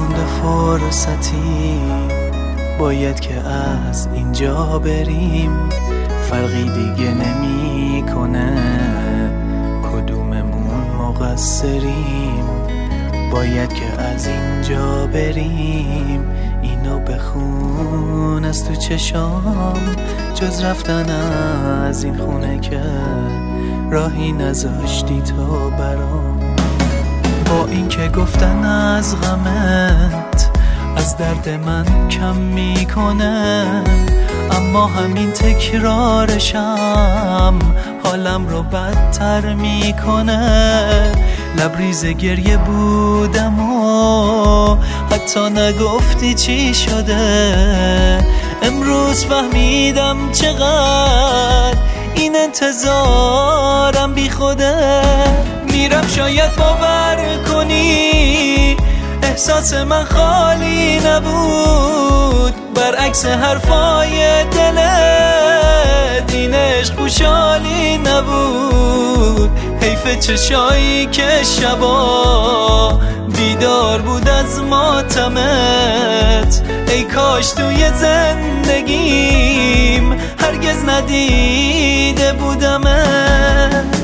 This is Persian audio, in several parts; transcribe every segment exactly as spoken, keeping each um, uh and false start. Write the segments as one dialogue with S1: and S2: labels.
S1: نمونده فرصتی، باید که از اینجا بریم. فرقی دیگه نمی کنه کدوممون مقصریم. باید که از اینجا بریم. اینو بخون از تو چشام، جز رفتن از این خونه که راهی نذاشتی تو برام. با این که گفتن از غمت از درد من کم میکنه، اما همین تکرارشم حالم رو بدتر میکنه. لبریز گریه بودم و حتی نگفتی چی شده. امروز فهمیدم چقدر این انتظارم بی خوده. میرم شاید باور کنی احساس من خالی نبود، برعکس حرفای دلت این عشق خوشحالی نبود. حیف چشایی که شبا بیدار بود از ماتمت. ای کاش توی زندگیم هرگز ندیده بودمت.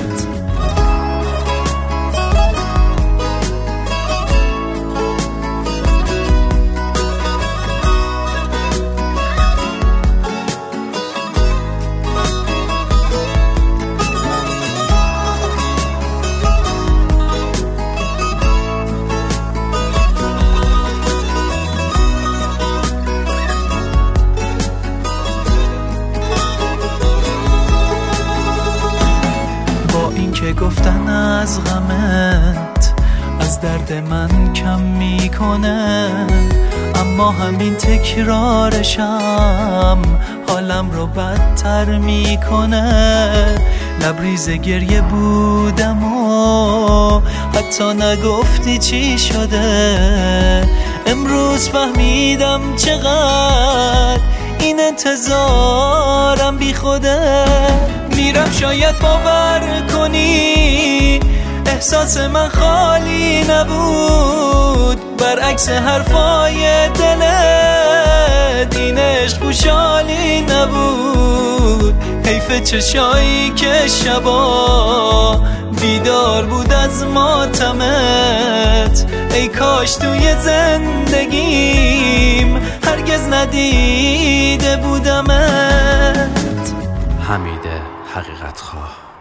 S1: که گفتن از غمت از درد من کم میکنه، اما همین تکرارشم حالم رو بدتر میکنه. لبریز گریه بودم و حتی نگفتی چی شده. امروز فهمیدم چقدر این انتظارم بی خوده. میرم شاید باور کنی احساس من خالی نبود، برعکس حرفای دلت این عشق خوشحالی نبود. حیف چشایی که شبا بیدار بود از ماتمت. ای کاش توی زندگیم هرگز ندیده بودمت.
S2: حمید حقیقت خواه.